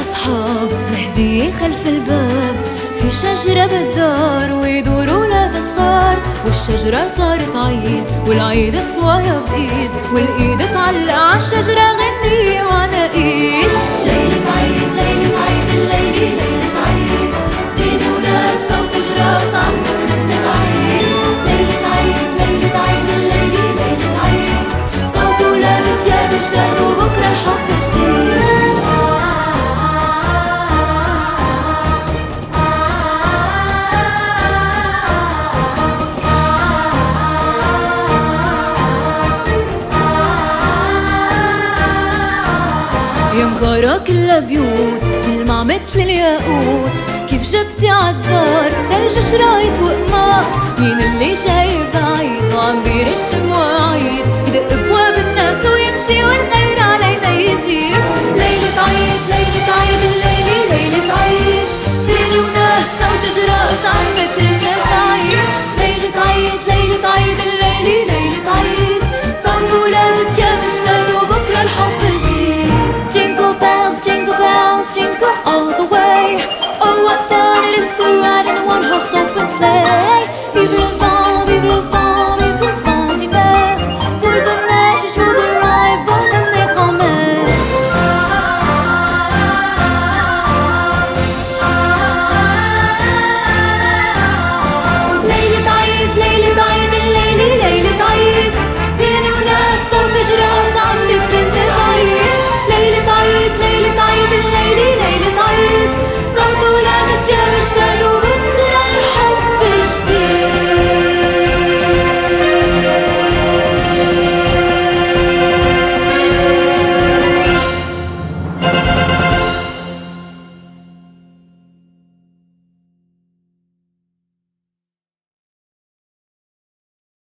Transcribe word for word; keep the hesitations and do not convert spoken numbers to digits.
أصحاب مهدية خلف الباب، في شجرة بالدار ويدور ولاد صغار، والشجرة صارت عيد والعيد صوايا بإيد، والإيد تعلق عالشجرة غنية وعناقيد. ليلة عيد ليلة عيد الليلة ليلة عيد، زينة وناس صوت جراس عم تغني بعيد. ليلة عيد ليلة عيد الليلة ليلة عيد، صوت ولاد تياب جداد وبكرة الحب جديد. يا مغارة كلها بيوت تلمع مثل الياقوت، كيف جبتي عالدار تلج شرايط وقمار. مين اللي جاي بعيد وعم بيرش مواعيد، يدق بواب الناس ويمشي والخير